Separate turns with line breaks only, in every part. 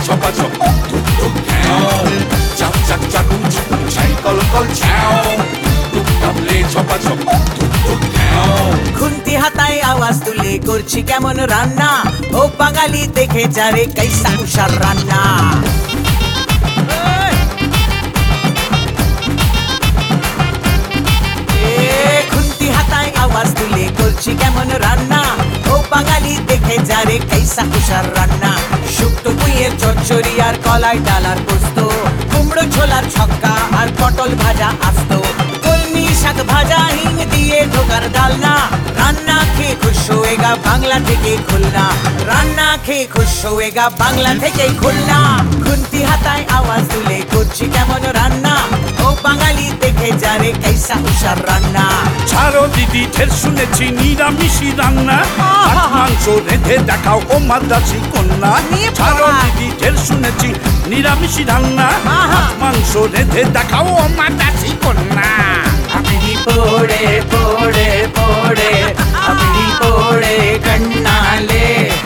ঝপাঝপ ধুক ধুক ঢ্যাও, চাক চাক চাকুম চুকুম ছাই কল কল ছ্যাও, টুক টাপলে ঝপাঝপ ধুক ধুক ঢ্যাও।
খুন্তি হাতায় আওয়াজ তুলে করছি কেমন রান্না, ও বাঙালি দেখে যারে কৈসা উষার রান্না। খুন্তি হাতায় আওয়াজ তুলে করছি কেমন রান্না, ও বাঙালি দেখে যারে কৈসা উষার রান্না। শুক্তো পুঁইয়ের চচ্চড়ি আর কলাই ডালার পোস্ত, কুমড়ো ছোলার ছক্কা আর পটল ভাজা আস্ত, কলমি শাক ভাজা হিং দিয়ে ঢোকার ডালনা। রান্না খেয়ে খুশ হয়েগা বাংলা থেকে খুলনা, রান্না খেয়ে খুশ হয়েগা বাংলা থেকে খুলনা। খুন্তি হাতায় আওয়াজ তুলে করছি কেমন রান্না, ও বাঙালি দেখে যারে কৈসা উষার রান্না।
ছাড়ো দিদি ঢের শুনেছি নিরামিষি রান্না, হাঁস মাংস রেঁধে দেখাও ও মাদ্রাসি কন্যা। ছাড়ো দিদি ঢের শুনেছি নিরামিষি রান্না, হাঁস মাংস রেঁধে দেখাও ও মাদ্রাসি কন্যা।
अपनी पोड़े पोड़े पोड़े अपनी पोड़े कन्नाले,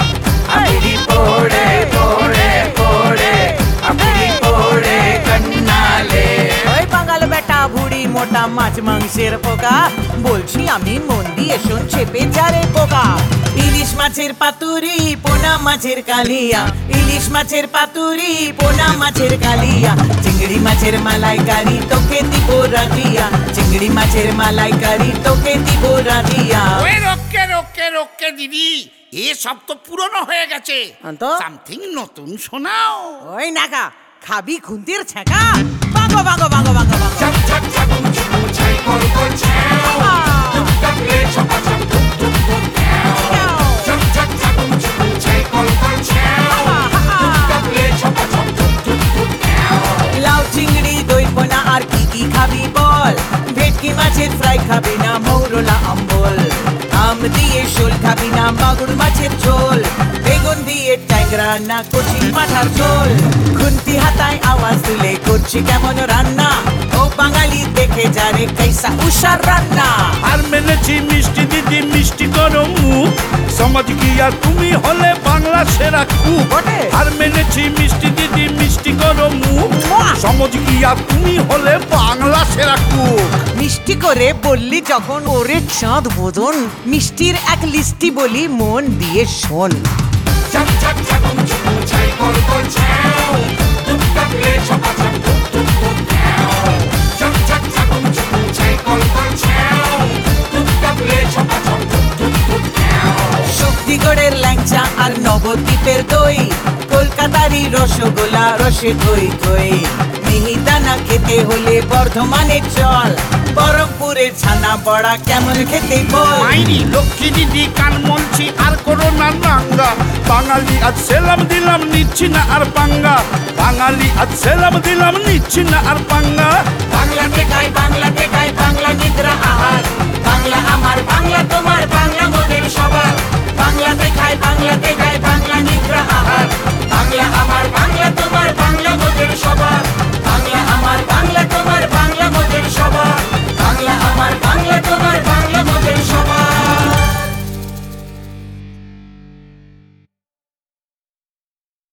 अपनी पोड़े पोड़े पोड़े अपनी पोड़े कन्नाले। ওই বাঙাল বেটা বুড়ি মোটা মাছ মাংসের পোকা, বলছি আমি মন দিয়ে শোন চেপে যারে পোকা। ইলিশ মাছের পাতুরি পোনা মাছের কালিয়া, ইলিশ মাছের পাতুরি পোনা মাছের কালিয়া। চিংড়ি মাছের মালাইকারি তোকে দিব রাধিয়া, চিংড়ি মাছের মালাইকারি তোকে দিব রাধিয়া।
ওই রোকে রোকে রোকে দিদি, এসব তো পুরনো হয়ে গেছে,
তো?
সামথিং নতুন শোনাও।
ওই নাকা খাবি খুন্তির ছেঁকা, বাঙ্গো বাঙ্গো বাঙ্গো বাঙ্গো বাঙ্গো।
চাক চাক চাকুম চুকুম ছাই কল কল ছ্যাও, টুক টাপলে ঝপাঝপ ধুক ধুক ধুক ঢ্যাও, চাক চাক চাকুম চুকুম ছাই কল কল ছ্যাও, টুক টাপলে ঝপাঝপ ধুক ধুক ধুক ঢ্যাও।
লাউ চিংড়ি দই পোনা আর কি কি খাবি বল, ভেটকি মাছের ফ্রাই খাবি না মৌরলা অম্বল, আম দিয়ে শোল খাবি না মাগুর মাছের ঝোল, বেগুন দিয়ে ট্যাংরা না কচি পাঠার ঝোল। খুন্তি হাতায় আওয়াজ তুলে করছি কেমন রান্না, ও বাঙালি দেখে যারে কৈসা উষার রান্না।
আর মেনেছি মিষ্টি দিদি মিষ্টি করো মুখ, সমাজ কি আর তুমি হলে বাংলা সেরা কুক।
বটে।
আর মেনেছি মিষ্টি দিদি মিষ্টি করো মুখ, সমাজ কি আর তুমি হলে বাংলা সেরা কুক।
মিষ্টি করে বললি যখন ওরে চাঁদ বোদন, মিষ্টির এক লিস্টি বলি মন দিয়ে শোন।
চাক চাক চাকুম চুকুম ছাই কল কল ছ্যাও, টুক টাপলে ঝপাঝপ ধুক ধুক ধুক ঢ্যাও, চাক চাক চাকুম চুকুম ছাই কল কল ছ্যাও, টুক টাপলে ঝপাঝপ ধুক ধুক ধুক ঢ্যাও।
শক্তিগড়ের ল্যাংচা আর নবদ্বীপের দই, কলকাতারই রসগোল্লা রসে ধই ধই। মিহিদানা খেতে হলে বর্ধমানের চল, বরফপুরের ছানা বড়া কেমন খেতে বল।
মাইরি লক্ষ্মী দিদি কান মলছি আর করো না নাঙ্গা,
বাঙালি আজ সেলাম দিলাম নিচ্ছি না আর পাঙ্গা, বাঙালি আজ সেলাম দিলাম নিচ্ছি না আর পাঙ্গা।
বাংলাতে খাই বাংলাতে খাই বাংলা নিদ্রা আহার, বাংলা আমার বাংলা তোমার বাংলা মোদের সবার। বাংলাতে খাই বাংলা